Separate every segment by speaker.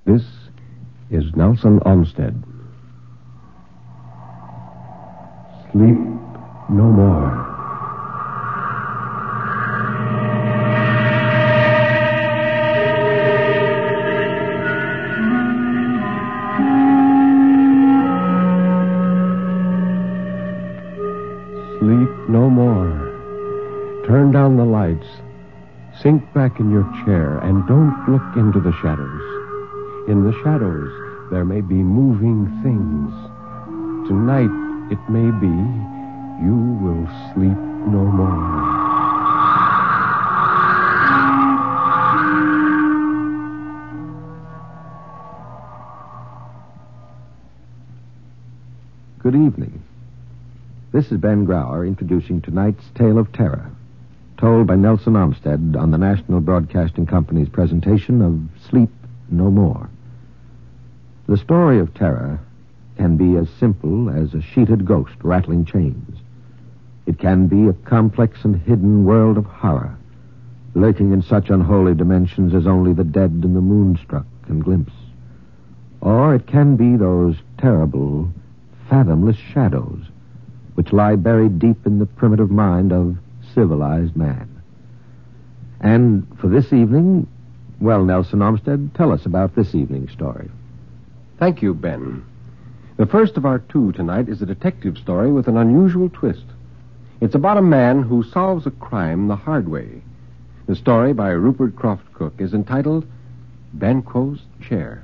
Speaker 1: This is Nelson Olmsted. Sleep no more. Sleep no more. Turn down the lights. Sink back in your chair and don't look into the shadows. In the shadows, there may be moving things. Tonight, it may be you will sleep no more.
Speaker 2: Good evening. This is Ben Grauer introducing tonight's Tale of Terror, told by Nelson Olmsted on the National Broadcasting Company's presentation of Sleep No More. The story of terror can be as simple as a sheeted ghost rattling chains. It can be a complex and hidden world of horror, lurking in such unholy dimensions as only the dead and the moonstruck can glimpse. Or it can be those terrible, fathomless shadows which lie buried deep in the primitive mind of civilized man. And for this evening, well, Nelson Olmsted, tell us about this evening's story.
Speaker 1: Thank you, Ben. The first of our two tonight is a detective story with an unusual twist. It's about a man who solves a crime the hard way. The story, by Rupert Croft Cook, is entitled Banquo's Chair.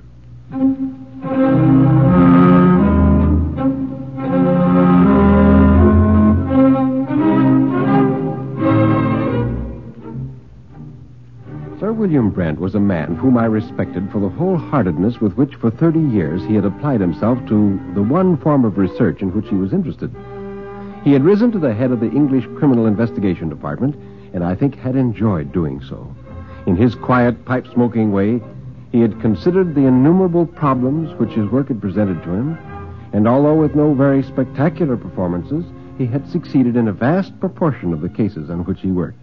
Speaker 1: Sir William Brent was a man whom I respected for the wholeheartedness with which for 30 years he had applied himself to the one form of research in which he was interested. He had risen to the head of the English Criminal Investigation Department, and I think had enjoyed doing so. In his quiet, pipe-smoking way, he had considered the innumerable problems which his work had presented to him, and although with no very spectacular performances, he had succeeded in a vast proportion of the cases on which he worked.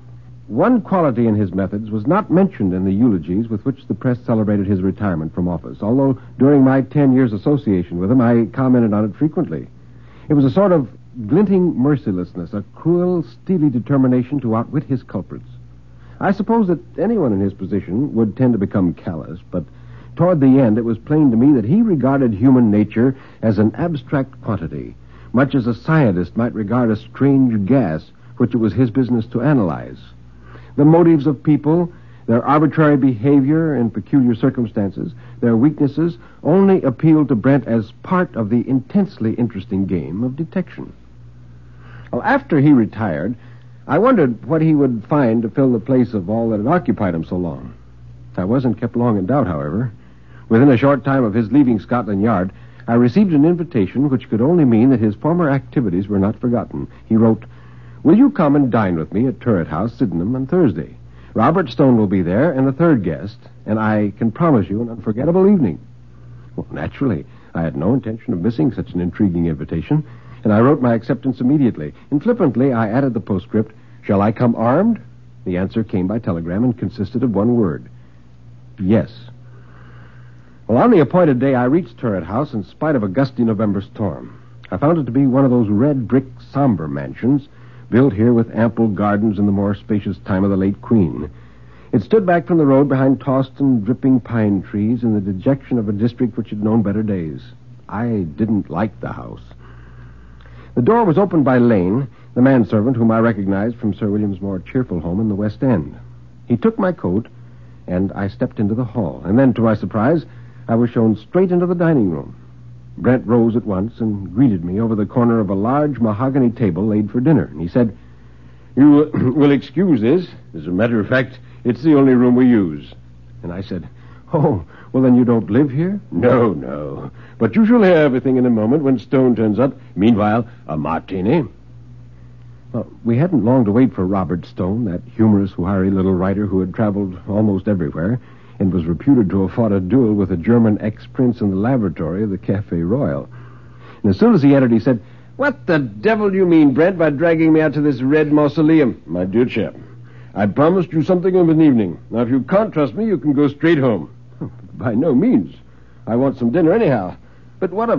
Speaker 1: One quality in his methods was not mentioned in the eulogies with which the press celebrated his retirement from office, although during my 10 years' association with him, I commented on it frequently. It was a sort of glinting mercilessness, a cruel, steely determination to outwit his culprits. I suppose that anyone in his position would tend to become callous, but toward the end it was plain to me that he regarded human nature as an abstract quantity, much as a scientist might regard a strange gas which it was his business to analyze. The motives of people, their arbitrary behavior in peculiar circumstances, their weaknesses, only appealed to Brent as part of the intensely interesting game of detection. Well, after he retired, I wondered what he would find to fill the place of all that had occupied him so long. I wasn't kept long in doubt, however. Within a short time of his leaving Scotland Yard, I received an invitation which could only mean that his former activities were not forgotten. He wrote, "Will you come and dine with me at Turret House, Sydenham, on Thursday? Robert Stone will be there, and a third guest, and I can promise you an unforgettable evening." Well, naturally, I had no intention of missing such an intriguing invitation, and I wrote my acceptance immediately. And flippantly, I added the postscript, "Shall I come armed?" The answer came by telegram and consisted of one word: yes. Well, on the appointed day, I reached Turret House in spite of a gusty November storm. I found it to be one of those red brick, somber mansions built here with ample gardens in the more spacious time of the late Queen. It stood back from the road behind tossed and dripping pine trees in the dejection of a district which had known better days. I didn't like the house. The door was opened by Lane, the manservant whom I recognized from Sir William's more cheerful home in the West End. He took my coat, and I stepped into the hall. And then, to my surprise, I was shown straight into the dining room. Brent rose at once and greeted me over the corner of a large mahogany table laid for dinner. And he said, "You will excuse this. As a matter of fact, it's the only room we use." And I said, "Oh, well, then you don't live here?" No. But you shall hear everything in a moment when Stone turns up. Meanwhile, a martini." Well, we hadn't long to wait for Robert Stone, that humorous, wiry little writer who had traveled almost everywhere and was reputed to have fought a duel with a German ex-prince in the lavatory of the Café Royal. And as soon as he entered, he said, "What the devil do you mean, Brent, by dragging me out to this red mausoleum?" "My dear chap, I promised you something of an evening. Now, if you can't trust me, you can go straight home." By no means. I want some dinner anyhow. But what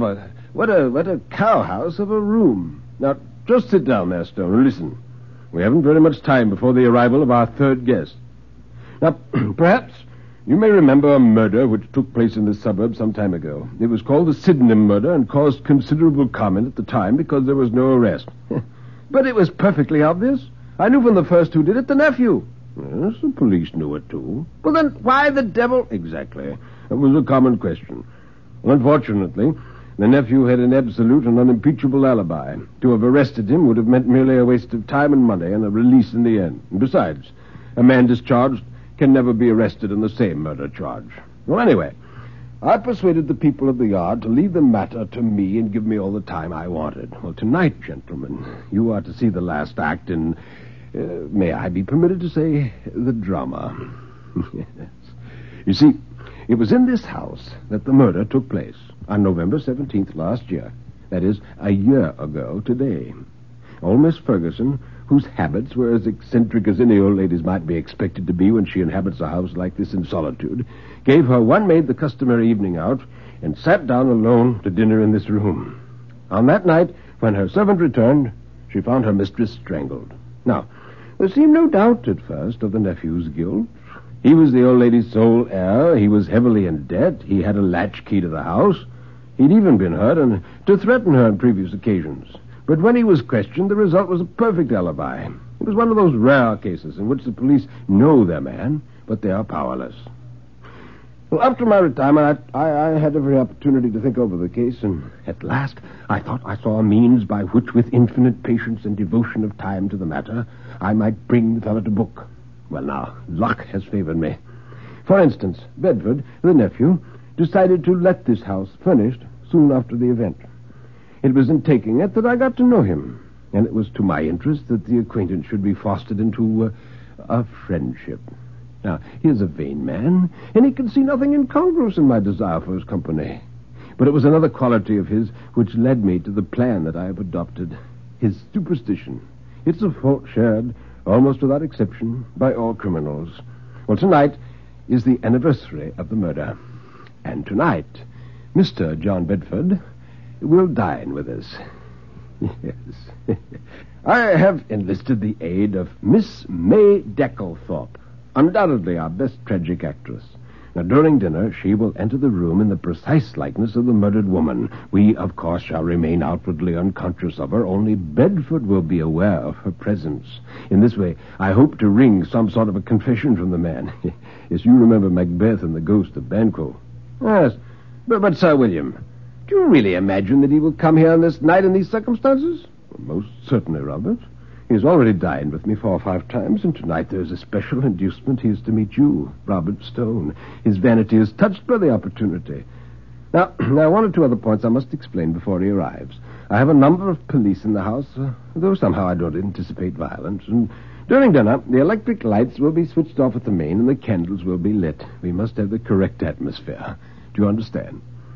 Speaker 1: a cowhouse of a room. Now, just sit down there, Stone, and listen. We haven't very much time before the arrival of our third guest. Now, perhaps you may remember a murder which took place in this suburb some time ago. It was called the Sydenham murder and caused considerable comment at the time because there was no arrest. But it was perfectly obvious. I knew from the first who did it, the nephew. Yes, the police knew it, too. Well, then, why the devil? Exactly. That was a common question. Unfortunately, the nephew had an absolute and unimpeachable alibi. To have arrested him would have meant merely a waste of time and money and a release in the end. And besides, a man discharged can never be arrested on the same murder charge. Well, anyway, I persuaded the people of the yard to leave the matter to me and give me all the time I wanted. Well, tonight, gentlemen, you are to see the last act in, may I be permitted to say, the drama. Yes. You see, it was in this house that the murder took place on November 17th last year. That is, a year ago today. Old Miss Ferguson, whose habits were as eccentric as any old lady's might be expected to be when she inhabits a house like this in solitude, gave her one maid the customary evening out and sat down alone to dinner in this room. On that night, when her servant returned, she found her mistress strangled. Now, there seemed no doubt at first of the nephew's guilt. He was the old lady's sole heir. He was heavily in debt. He had a latchkey to the house. He'd even been heard and to threaten her on previous occasions. But when he was questioned, the result was a perfect alibi. It was one of those rare cases in which the police know their man, but they are powerless. Well, after my retirement, I had every opportunity to think over the case, and at last I thought I saw a means by which, with infinite patience and devotion of time to the matter, I might bring the fellow to book. Well, now, luck has favored me. For instance, Bedford, the nephew, decided to let this house furnished soon after the event. It was in taking it that I got to know him, and it was to my interest that the acquaintance should be fostered into a friendship. Now, he is a vain man, and he can see nothing incongruous in my desire for his company. But it was another quality of his which led me to the plan that I have adopted, his superstition. It's a fault shared, almost without exception, by all criminals. Well, tonight is the anniversary of the murder. And tonight, Mr. John Bedford will dine with us. Yes. I have enlisted the aid of Miss May Decklethorpe, undoubtedly our best tragic actress. Now, during dinner, she will enter the room in the precise likeness of the murdered woman. We, of course, shall remain outwardly unconscious of her. Only Bedford will be aware of her presence. In this way, I hope to wring some sort of a confession from the man. Yes, you remember Macbeth and the ghost of Banquo. Yes, but Sir William, do you really imagine that he will come here on this night in these circumstances? Well, most certainly, Robert. He has already dined with me 4 or 5 times, and tonight there is a special inducement. He is to meet you, Robert Stone. His vanity is touched by the opportunity. Now, one or two other points I must explain before he arrives. I have a number of police in the house, though somehow I don't anticipate violence. And during dinner, the electric lights will be switched off at the main, and the candles will be lit. We must have the correct atmosphere. Do you understand?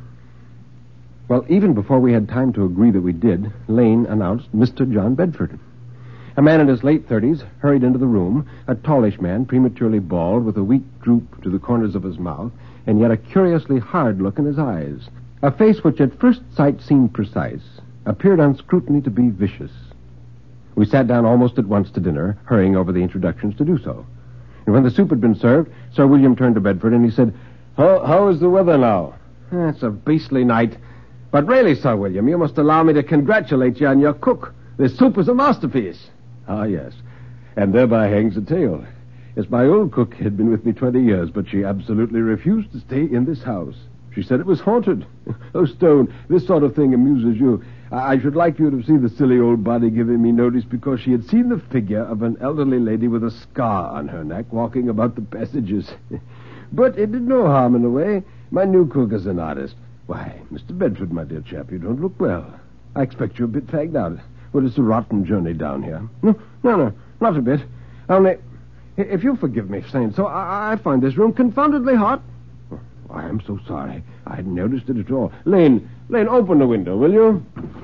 Speaker 1: Well, even before we had time to agree that we did, Lane announced Mr. John Bedford. A man in his late 30s hurried into the room, a tallish man, prematurely bald, with a weak droop to the corners of his mouth, and yet a curiously hard look in his eyes. A face which at first sight seemed precise, appeared on scrutiny to be vicious. We sat down almost at once to dinner, hurrying over the introductions to do so. And when the soup had been served, Sir William turned to Bedford and he said, How is the weather now? It's a beastly night. But really, Sir William, you must allow me to congratulate you on your cook. This soup is a masterpiece. Ah, yes. And thereby hangs a tale. Yes, my old cook had been with me 20 years, but she absolutely refused to stay in this house. She said it was haunted. Oh, Stone, this sort of thing amuses you. I should like you to see the silly old body giving me notice because she had seen the figure of an elderly lady with a scar on her neck walking about the passages. But it did no harm in a way. My new cook is an artist. Why, Mr. Bedford, my dear chap, you don't look well. I expect you're a bit fagged out. Well, it's a rotten journey down here. No, not a bit. Only, if you'll forgive me for saying so, I find this room confoundedly hot. Oh, I am so sorry. I hadn't noticed it at all. Lane, open the window, will you?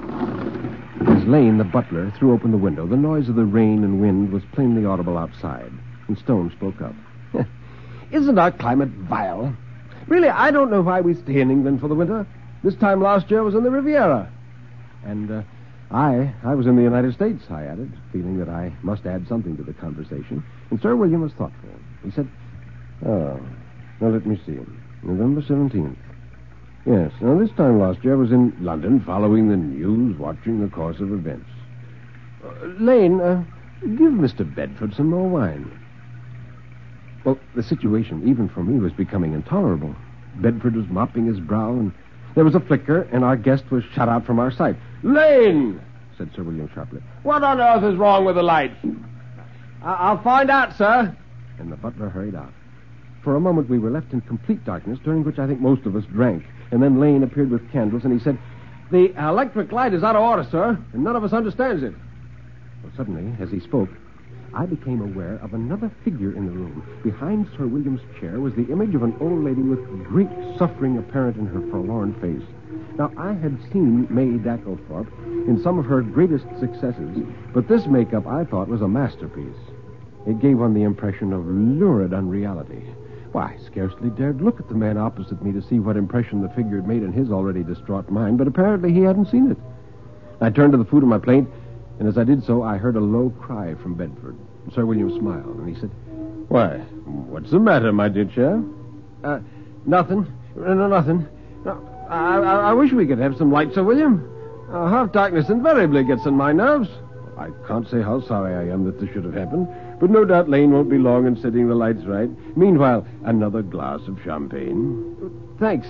Speaker 1: As Lane, the butler, threw open the window, the noise of the rain and wind was plainly audible outside, and Stone spoke up. Isn't our climate vile? Really, I don't know why we stay in England for the winter. This time last year was in the Riviera. And I was in the United States, I added, feeling that I must add something to the conversation. And Sir William was thoughtful. He said, now let me see. November 17th. Yes, now this time last year I was in London, following the news, watching the course of events. Lane, give Mr. Bedford some more wine. Well, the situation, even for me, was becoming intolerable. Bedford was mopping his brow, and there was a flicker, and our guest was shut out from our sight. Lane, said Sir William sharply, what on earth is wrong with the lights? I'll find out, sir. And the butler hurried out. For a moment, we were left in complete darkness, during which I think most of us drank. And then Lane appeared with candles, and he said, the electric light is out of order, sir, and none of us understands it. Well, suddenly, as he spoke, I became aware of another figure in the room. Behind Sir William's chair was the image of an old lady with great suffering apparent in her forlorn face. Now, I had seen May Dacklethorpe in some of her greatest successes, but this makeup, I thought, was a masterpiece. It gave one the impression of lurid unreality. Why, I scarcely dared look at the man opposite me to see what impression the figure had made in his already distraught mind, but apparently he hadn't seen it. I turned to the food on my plate, and as I did so, I heard a low cry from Bedford. Sir William smiled, and he said, why, what's the matter, my dear chap? Nothing. No, nothing. No, I wish we could have some light, Sir William. Half darkness invariably gets on my nerves. I can't say how sorry I am that this should have happened, but no doubt Lane won't be long in setting the lights right. Meanwhile, another glass of champagne. Thanks.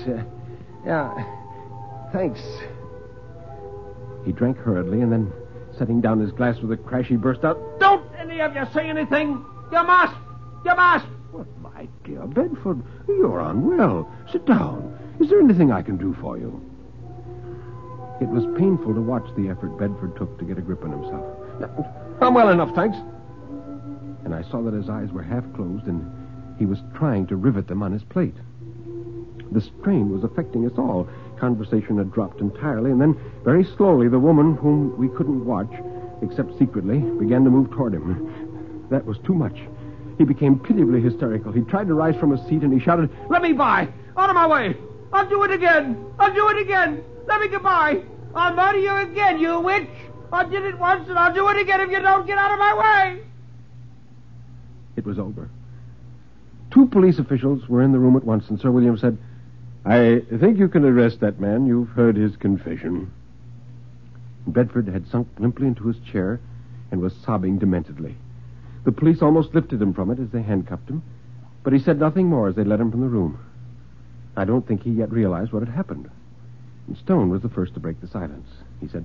Speaker 1: Thanks. He drank hurriedly, and then, setting down his glass with a crash, he burst out, don't any of you say anything! You must! You must! Well, my dear Bedford, you're unwell. Sit down. Is there anything I can do for you? It was painful to watch the effort Bedford took to get a grip on himself. I'm well enough, thanks. And I saw that his eyes were half closed, and he was trying to rivet them on his plate. The strain was affecting us all. Conversation had dropped entirely, and then, very slowly, the woman, whom we couldn't watch, except secretly, began to move toward him. That was too much. He became pitiably hysterical. He tried to rise from his seat, and he shouted, let me by! Out of my way! I'll do it again! I'll do it again! Let me get by! I'll murder you again, you witch! I did it once, and I'll do it again if you don't get out of my way! It was over. 2 police officials were in the room at once, and Sir William said, I think you can arrest that man. You've heard his confession. Bedford had sunk limply into his chair and was sobbing dementedly. The police almost lifted him from it as they handcuffed him, but he said nothing more as they led him from the room. I don't think he yet realized what had happened. And Stone was the first to break the silence. He said,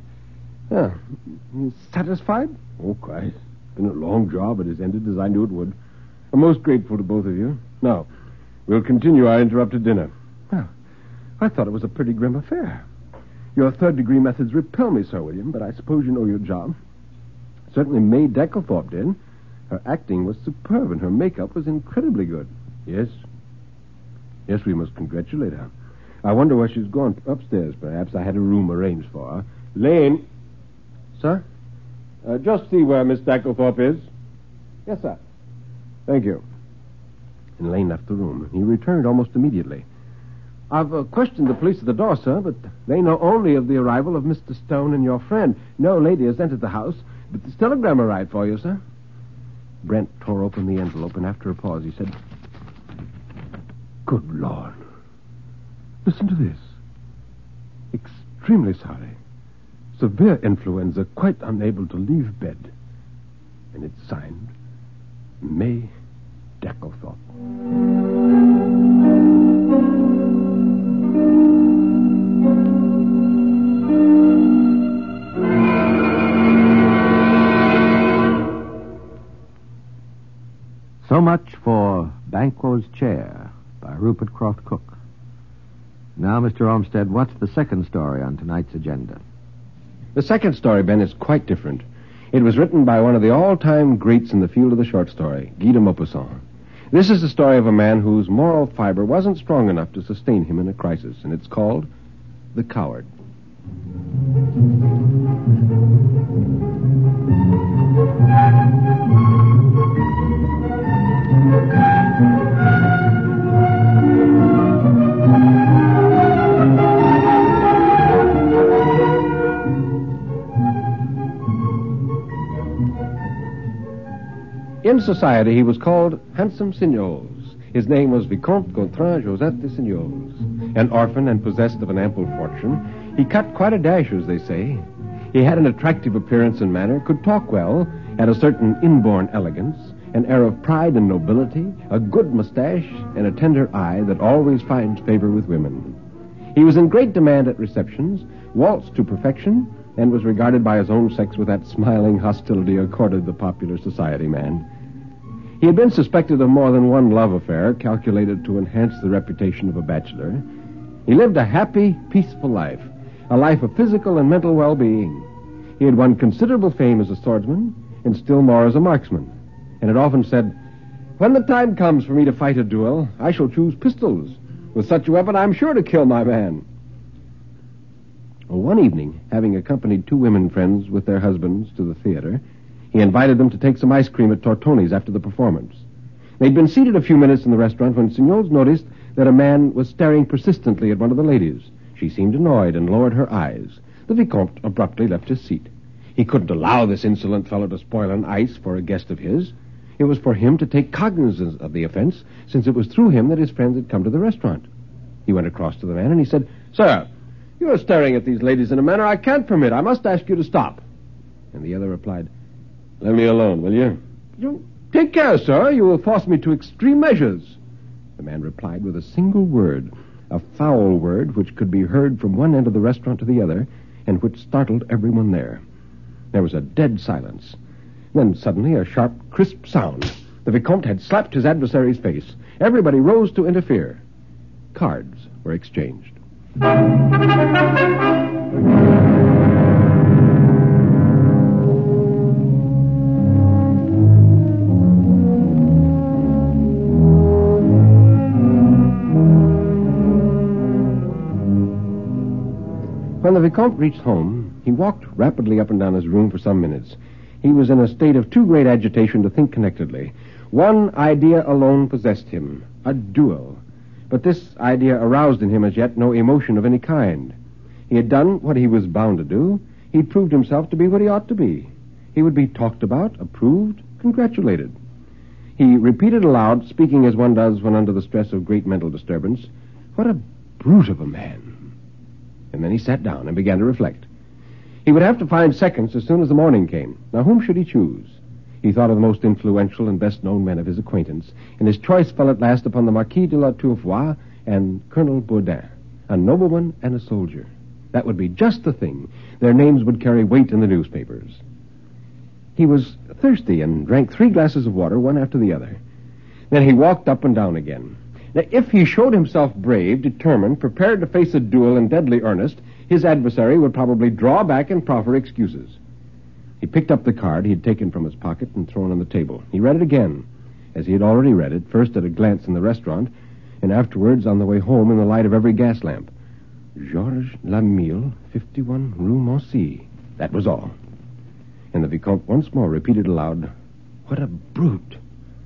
Speaker 1: satisfied? Oh, quite. It's been a long job. It has ended as I knew it would. I'm most grateful to both of you. Now, we'll continue our interrupted dinner. Well, I thought it was a pretty grim affair. Your third-degree methods repel me, Sir William, but I suppose you know your job. Certainly May Dacklethorpe did. Her acting was superb, and her makeup was incredibly good. Yes. Yes, we must congratulate her. I wonder where she's gone. Upstairs, perhaps. I had a room arranged for her. Lane. Sir? Just see where Miss Dacklethorpe is. Yes, sir. Thank you. And Lane left the room. He returned almost immediately. I've questioned the police at the door, sir, but they know only of the arrival of Mr. Stone and your friend. No lady has entered the house, but this telegram arrived for you, sir. Brent tore open the envelope, and after a pause, he said, Good Lord. Listen to this. Extremely sorry. Severe influenza, quite unable to leave bed. And it's signed, May Dacklethorpe.
Speaker 2: So much for Banquo's Chair by Rupert Croft Cook. Now, Mr. Olmsted, what's the second story on tonight's agenda?
Speaker 1: The second story, Ben, is quite different. It was written by one of the all-time greats in the field of the short story, Guy de Maupassant. This is the story of a man whose moral fiber wasn't strong enough to sustain him in a crisis, and it's called The Coward. In society, he was called Handsome Signoles. His name was Vicomte Gontran Joseph de Signoles. An orphan and possessed of an ample fortune, he cut quite a dash, as they say. He had an attractive appearance and manner, could talk well, had a certain inborn elegance, an air of pride and nobility, a good mustache, and a tender eye that always finds favor with women. He was in great demand at receptions, waltzed to perfection, and was regarded by his own sex with that smiling hostility accorded the popular society man. He had been suspected of more than one love affair calculated to enhance the reputation of a bachelor. He lived a happy, peaceful life, a life of physical and mental well-being. He had won considerable fame as a swordsman, and still more as a marksman, and had often said, "When the time comes for me to fight a duel, I shall choose pistols. With such a weapon, I'm sure to kill my man." Well, one evening, having accompanied two women friends with their husbands to the theater, he invited them to take some ice cream at Tortoni's after the performance. They'd been seated a few minutes in the restaurant when Signoles noticed that a man was staring persistently at one of the ladies. She seemed annoyed and lowered her eyes. The Vicomte abruptly left his seat. He couldn't allow this insolent fellow to spoil an ice for a guest of his. It was for him to take cognizance of the offense, since it was through him that his friends had come to the restaurant. He went across to the man and he said, "Sir, you are staring at these ladies in a manner I can't permit. I must ask you to stop." And the other replied, "Let me alone, will you?" "You take care, sir. You will force me to extreme measures." The man replied with a single word, a foul word which could be heard from one end of the restaurant to the other, and which startled everyone there. There was a dead silence. Then suddenly a sharp, crisp sound. The Vicomte had slapped his adversary's face. Everybody rose to interfere. Cards were exchanged. When the Vicomte reached home, he walked rapidly up and down his room for some minutes. He was in a state of too great agitation to think connectedly. One idea alone possessed him, a duel. But this idea aroused in him as yet no emotion of any kind. He had done what he was bound to do. He proved himself to be what he ought to be. He would be talked about, approved, congratulated. He repeated aloud, speaking as one does when under the stress of great mental disturbance, "What a brute of a man." And then he sat down and began to reflect. He would have to find seconds as soon as the morning came. Now, whom should he choose? He thought of the most influential and best-known men of his acquaintance, and his choice fell at last upon the Marquis de la Tourfoy and Colonel Bourdin, a nobleman and a soldier. That would be just the thing. Their names would carry weight in the newspapers. He was thirsty and drank 3 glasses of water, one after the other. Then he walked up and down again. Now, if he showed himself brave, determined, prepared to face a duel in deadly earnest, his adversary would probably draw back and proffer excuses. He picked up the card he had taken from his pocket and thrown on the table. He read it again, as he had already read it, first at a glance in the restaurant, and afterwards on the way home in the light of every gas lamp. Georges Lamille, 51 Rue Moncey. That was all. And the Vicomte once more repeated aloud, "What a brute."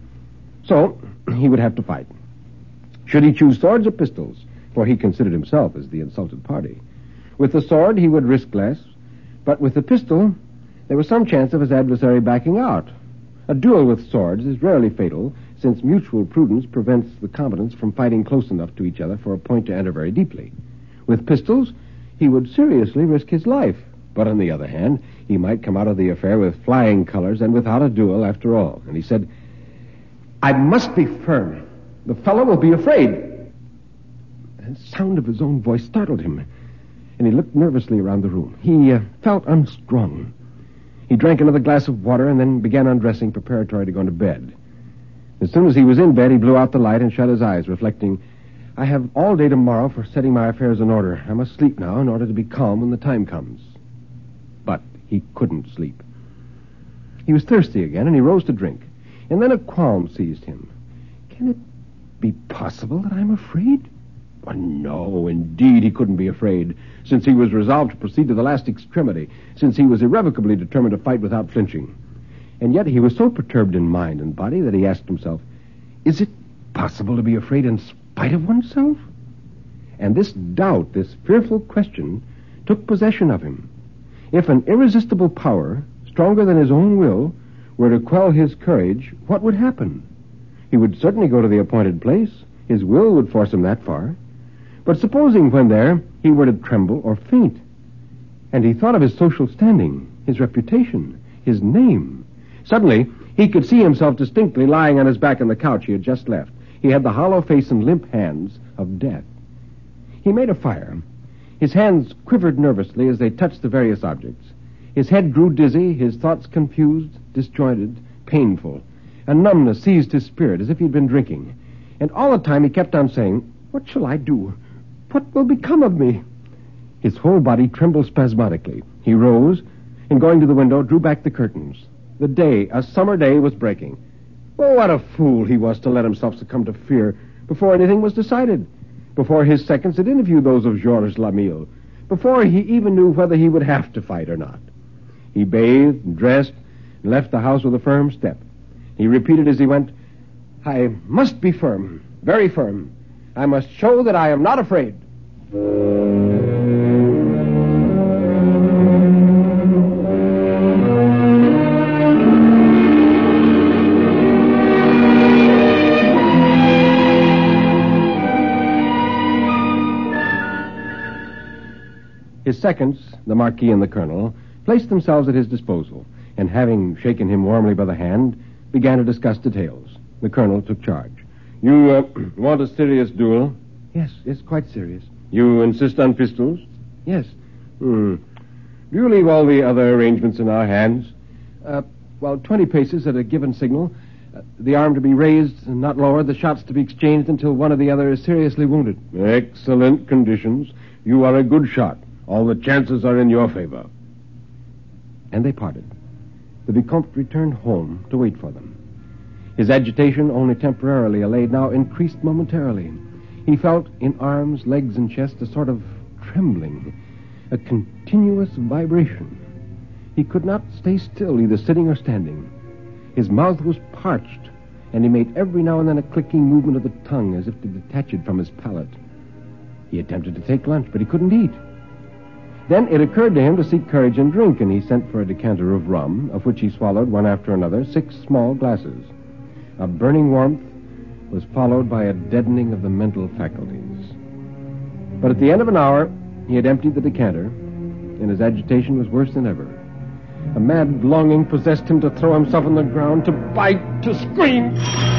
Speaker 1: So, he would have to fight. Should he choose swords or pistols? For he considered himself as the insulted party. With the sword, he would risk less, but with the pistol, there was some chance of his adversary backing out. A duel with swords is rarely fatal, since mutual prudence prevents the combatants from fighting close enough to each other for a point to enter very deeply. With pistols, he would seriously risk his life, but on the other hand, he might come out of the affair with flying colors and without a duel after all. And he said, "I must be firm. The fellow will be afraid." The sound of his own voice startled him, and he looked nervously around the room. He felt unstrung. He drank another glass of water and then began undressing preparatory to going to bed. As soon as he was in bed, he blew out the light and shut his eyes, reflecting, "I have all day tomorrow for setting my affairs in order. I must sleep now in order to be calm when the time comes." But he couldn't sleep. He was thirsty again, and he rose to drink. And then a qualm seized him. Can it be possible that I'm afraid? Well, no, indeed, he couldn't be afraid, since he was resolved to proceed to the last extremity, since he was irrevocably determined to fight without flinching. And yet he was so perturbed in mind and body that he asked himself, is it possible to be afraid in spite of oneself? And this doubt, this fearful question, took possession of him. If an irresistible power, stronger than his own will, were to quell his courage, what would happen? He would certainly go to the appointed place. His will would force him that far. But supposing when there, he were to tremble or faint. And he thought of his social standing, his reputation, his name. Suddenly, he could see himself distinctly lying on his back on the couch he had just left. He had the hollow face and limp hands of death. He made a fire. His hands quivered nervously as they touched the various objects. His head grew dizzy, his thoughts confused, disjointed, painful. A numbness seized his spirit as if he'd been drinking. And all the time he kept on saying, "What shall I do? What will become of me?" His whole body trembled spasmodically. He rose, and going to the window, drew back the curtains. The day, a summer day, was breaking. Oh, what a fool he was to let himself succumb to fear before anything was decided, before his seconds had interviewed those of Georges Lamille, before he even knew whether he would have to fight or not. He bathed and dressed and left the house with a firm step. He repeated as he went, "I must be firm, very firm. I must show that I am not afraid." His seconds, the Marquis and the Colonel, placed themselves at his disposal, and having shaken him warmly by the hand, began to discuss details. The Colonel took charge. "You want a serious duel?" "Yes, it's quite serious." "You insist on pistols?" "Yes." Do you leave all the other arrangements in our hands?" 20 paces at a given signal. The arm to be raised and not lowered, the shots to be exchanged until one or the other is seriously wounded." "Excellent conditions. You are a good shot. All the chances are in your favor." And they parted. The Vicomte returned home to wait for them. His agitation, only temporarily allayed, now increased momentarily. He felt in arms, legs, and chest a sort of trembling, a continuous vibration. He could not stay still, either sitting or standing. His mouth was parched, and he made every now and then a clicking movement of the tongue as if to detach it from his palate. He attempted to take lunch, but he couldn't eat. Then it occurred to him to seek courage and drink, and he sent for a decanter of rum, of which he swallowed, one after another, 6 small glasses. A burning warmth was followed by a deadening of the mental faculties. But at the end of an hour, he had emptied the decanter, and his agitation was worse than ever. A mad longing possessed him to throw himself on the ground, to bite, to scream.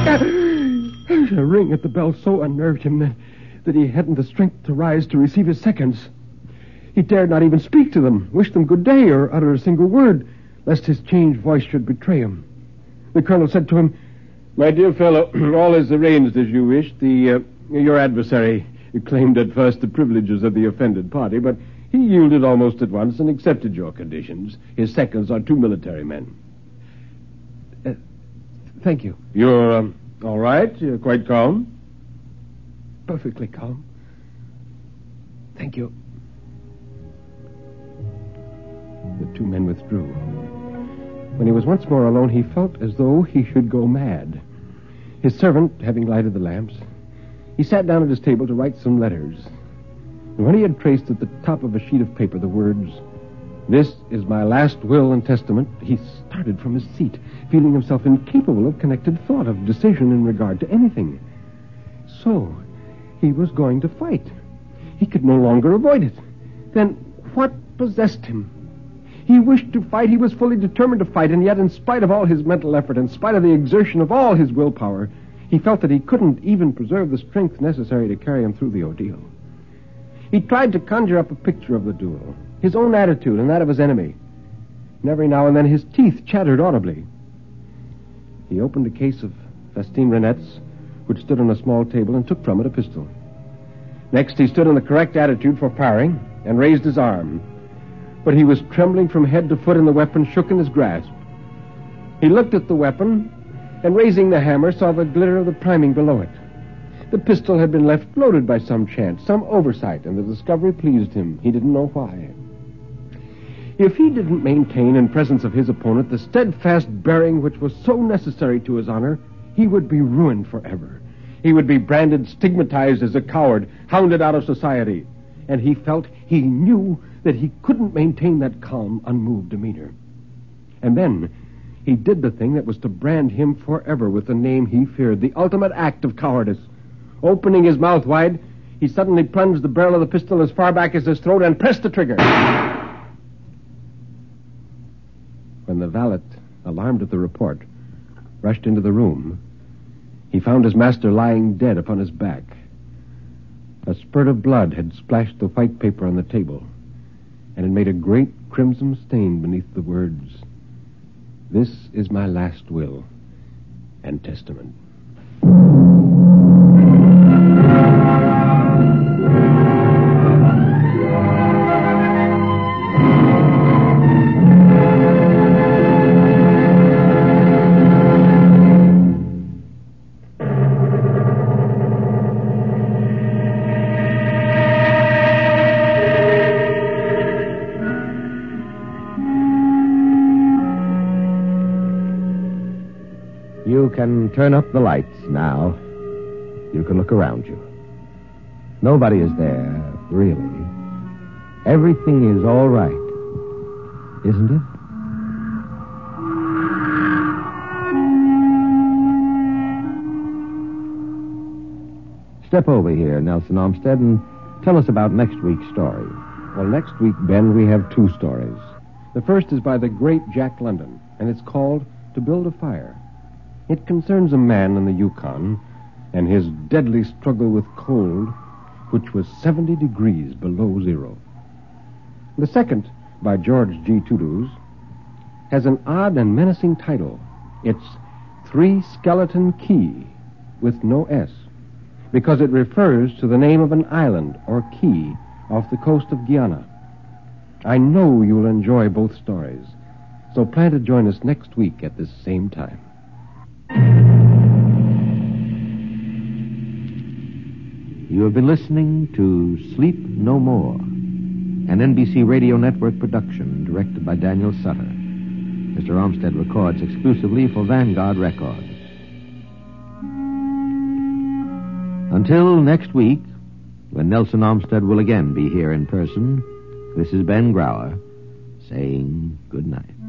Speaker 1: A ring at the bell so unnerved him that he hadn't the strength to rise to receive his seconds. He dared not even speak to them, wish them good day, or utter a single word, lest his changed voice should betray him. The Colonel said to him, "My dear fellow, all is arranged as you wished. Your adversary claimed at first the privileges of the offended party, but he yielded almost at once and accepted your conditions. His seconds are 2 military men." Thank you. "You're all right? You're quite calm?" "Perfectly calm. Thank you." The 2 men withdrew. When he was once more alone, he felt as though he should go mad. His servant, having lighted the lamps, he sat down at his table to write some letters. And when he had traced at the top of a sheet of paper the words, "This is my last will and testament," he started from his seat, feeling himself incapable of connected thought, of decision in regard to anything. So, he was going to fight. He could no longer avoid it. Then what possessed him? He wished to fight. He was fully determined to fight, and yet, in spite of all his mental effort, in spite of the exertion of all his willpower, he felt that he couldn't even preserve the strength necessary to carry him through the ordeal. He tried to conjure up a picture of the duel, his own attitude and that of his enemy. And every now and then his teeth chattered audibly. He opened a case of Festine Renettes, which stood on a small table, and took from it a pistol. Next, he stood in the correct attitude for firing and raised his arm. But he was trembling from head to foot, and the weapon shook in his grasp. He looked at the weapon, and raising the hammer, saw the glitter of the priming below it. The pistol had been left loaded by some chance, some oversight, and the discovery pleased him. He didn't know why. If he didn't maintain in presence of his opponent the steadfast bearing which was so necessary to his honor, he would be ruined forever. He would be branded, stigmatized as a coward, hounded out of society. And he knew that he couldn't maintain that calm, unmoved demeanor. And then He did the thing that was to brand him forever with the name he feared, the ultimate act of cowardice. Opening his mouth wide, he suddenly plunged the barrel of the pistol as far back as his throat and pressed the trigger. When the valet, alarmed at the report, rushed into the room, he found his master lying dead upon his back. A spurt of blood had splashed the white paper on the table, and had made a great crimson stain beneath the words, "This is my last will and testament."
Speaker 2: You can turn up the lights now. You can look around you. Nobody is there, really. Everything is all right, isn't it? Step over here, Nelson Armstead, and tell us about next week's story.
Speaker 1: Well, next week, Ben, we have two stories. The first is by the great Jack London, and it's called To Build a Fire. It concerns a man in the Yukon and his deadly struggle with cold, which was 70 degrees below zero. The second, by George G. Tuduz, has an odd and menacing title. It's Three Skeleton Key, with no S, because it refers to the name of an island or key off the coast of Guyana. I know you'll enjoy both stories, so plan to join us next week at this same time.
Speaker 2: You have been listening to Sleep No More, an NBC Radio Network production directed by Daniel Sutter. Mr. Armstead records exclusively for Vanguard Records. Until next week, when Nelson Armstead will again be here in person, this is Ben Grauer saying good night.